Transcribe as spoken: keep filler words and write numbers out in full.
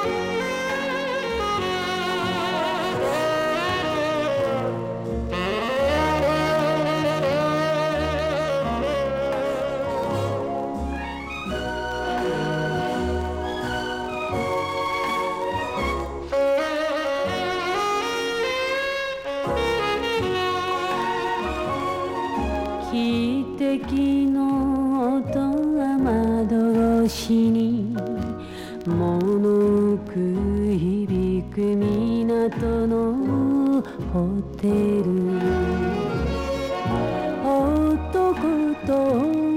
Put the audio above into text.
汽笛の音は窓越しに物く響く港のホテル、男と